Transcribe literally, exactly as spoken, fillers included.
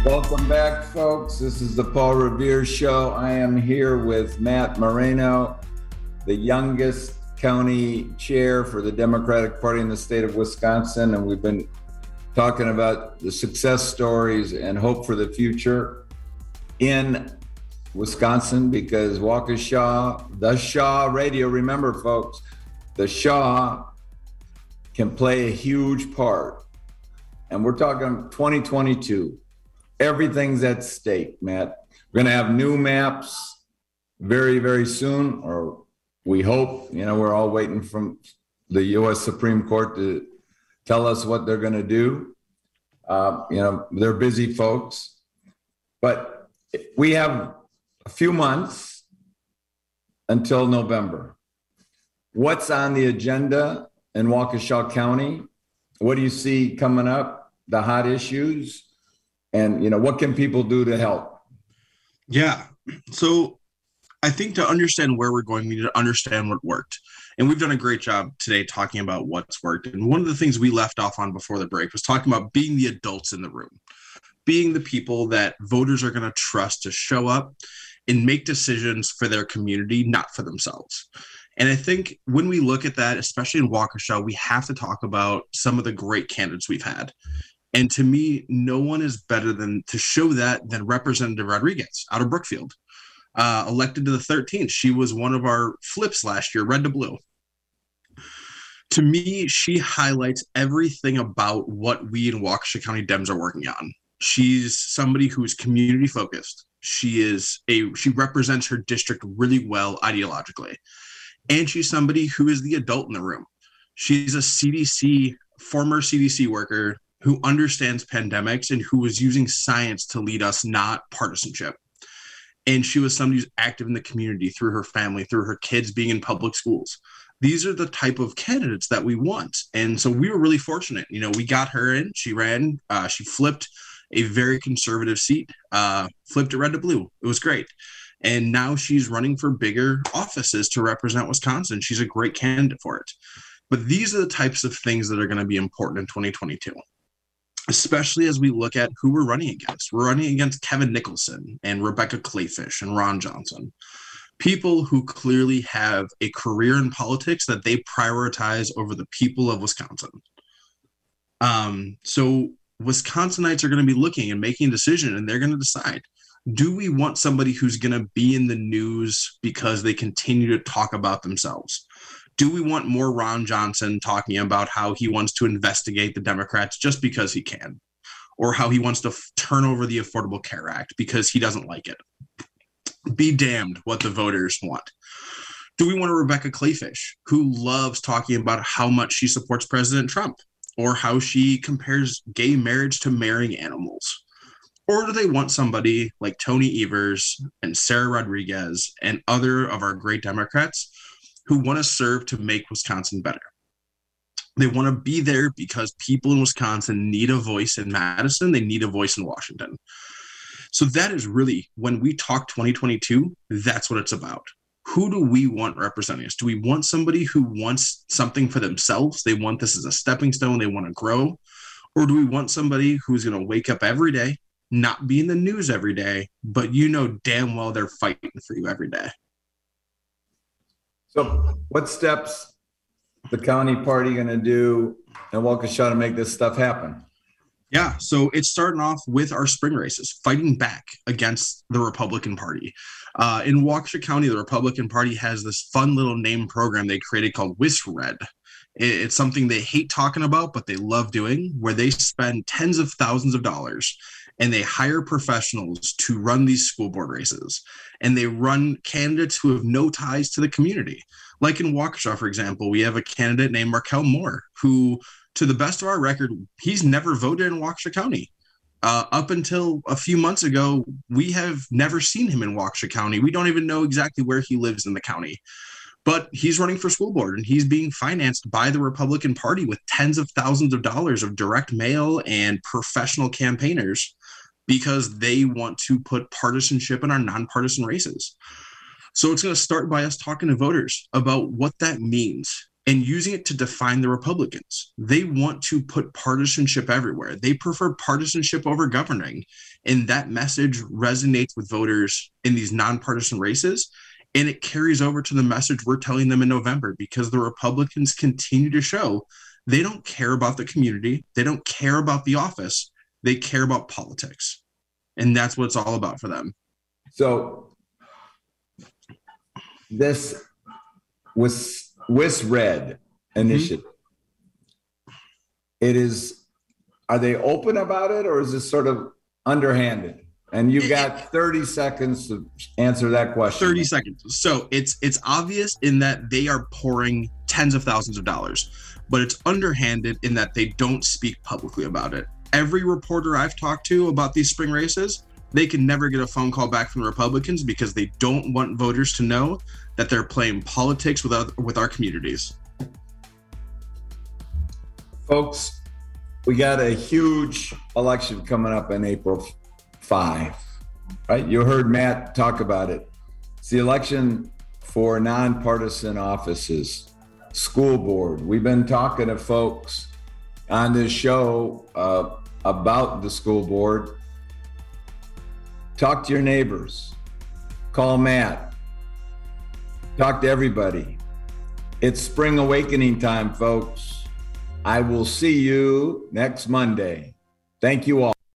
Welcome back, folks. This is the Paul Revere Show. I am here with Matt Moreno, the youngest county chair for the Democratic Party in the state of Wisconsin. And we've been talking about the success stories and hope for the future in Wisconsin, because Waukesha, the Shaw radio, remember, folks, the Shaw can play a huge part. And we're talking twenty twenty-two. Everything's at stake, Matt. We're going to have new maps very, very soon, or we hope. You know, we're all waiting from the U S Supreme Court to tell us what they're going to do. Uh, you know, they're busy folks. But we have a few months until November. What's on the agenda in Waukesha County? What do you see coming up, the hot issues? And, you know, what can people do to help? Yeah. So I think to understand where we're going, we need to understand what worked. And we've done a great job today talking about what's worked. And one of the things we left off on before the break was talking about being the adults in the room, being the people that voters are going to trust to show up and make decisions for their community, not for themselves. And I think when we look at that, especially in Waukesha, we have to talk about some of the great candidates we've had. And to me, no one is better than to show that than Representative Rodriguez out of Brookfield, uh, elected to the thirteenth. She was one of our flips last year, red to blue. To me, she highlights everything about what we in Waukesha County Dems are working on. She's somebody who's community focused. She is a she represents her district really well ideologically. And she's somebody who is the adult in the room. She's a C D C, former C D C worker who understands pandemics and who was using science to lead us, not partisanship. And she was somebody who's active in the community through her family, through her kids being in public schools. These are the type of candidates that we want. And so we were really fortunate. You know, we got her in, she ran, uh, she flipped a very conservative seat, uh, flipped it red to blue. It was great. And now she's running for bigger offices to represent Wisconsin. She's a great candidate for it. But these are the types of things that are going to be important in twenty twenty-two. Especially as we look at who we're running against. We're running against Kevin Nicholson and Rebecca Clayfish and Ron Johnson. People who clearly have a career in politics that they prioritize over the people of Wisconsin. Um, so Wisconsinites are going to be looking and making a decision, and they're going to decide, do we want somebody who's going to be in the news because they continue to talk about themselves? Do we want more Ron Johnson talking about how he wants to investigate the Democrats just because he can, or how he wants to f- turn over the Affordable Care Act because he doesn't like it? Be damned what the voters want. Do we want a Rebecca Clayfish who loves talking about how much she supports President Trump, or how she compares gay marriage to marrying animals? Or do they want somebody like Tony Evers and Sarah Rodriguez and other of our great Democrats who want to serve to make Wisconsin better? They want to be there because people in Wisconsin need a voice in Madison. They need a voice in Washington. So that is really, when we talk twenty twenty-two, that's what it's about. Who do we want representing us? Do we want somebody who wants something for themselves? They want this as a stepping stone. They want to grow. Or do we want somebody who's going to wake up every day, not be in the news every day, but you know damn well they're fighting for you every day? So what steps the county party going to do in Waukesha to make this stuff happen? Yeah, so it's starting off with our spring races, fighting back against the Republican Party. Uh, in Waukesha County, the Republican Party has this fun little name program they created called WisRed. It's something they hate talking about, but they love doing, where they spend tens of thousands of dollars and they hire professionals to run these school board races. And they run candidates who have no ties to the community. Like in Waukesha, for example, we have a candidate named Markel Moore, who, to the best of our record, he's never voted in Waukesha County. Uh, up until a few months ago, we have never seen him in Waukesha County. We don't even know exactly where he lives in the county. But he's running for school board, and he's being financed by the Republican Party with tens of thousands of dollars of direct mail and professional campaigners, because they want to put partisanship in our nonpartisan races. So it's going to start by us talking to voters about what that means. and using it to define the Republicans. They want to put partisanship everywhere. They prefer partisanship over governing. And that message resonates with voters in these nonpartisan races. And it carries over to the message we're telling them in November, because the Republicans continue to show they don't care about the community. They don't care about the office. They care about politics. And that's what it's all about for them. So this was WisRed initiative. Mm-hmm. It is, are they open about it, or is this sort of underhanded? And you've got thirty seconds to answer that question. thirty seconds. So it's it's obvious in that they are pouring tens of thousands of dollars, but it's underhanded in that they don't speak publicly about it. Every reporter I've talked to about these spring races, they can never get a phone call back from the Republicans because they don't want voters to know that they're playing politics with our, with our communities. Folks, we got a huge election coming up in April fifth, right? You heard Matt talk about it. It's the election for nonpartisan offices, school board. We've been talking to folks on this show uh, about the school board. Talk to your neighbors. Call Matt. Talk to everybody. It's spring awakening time, folks. I will see you next Monday. Thank you all.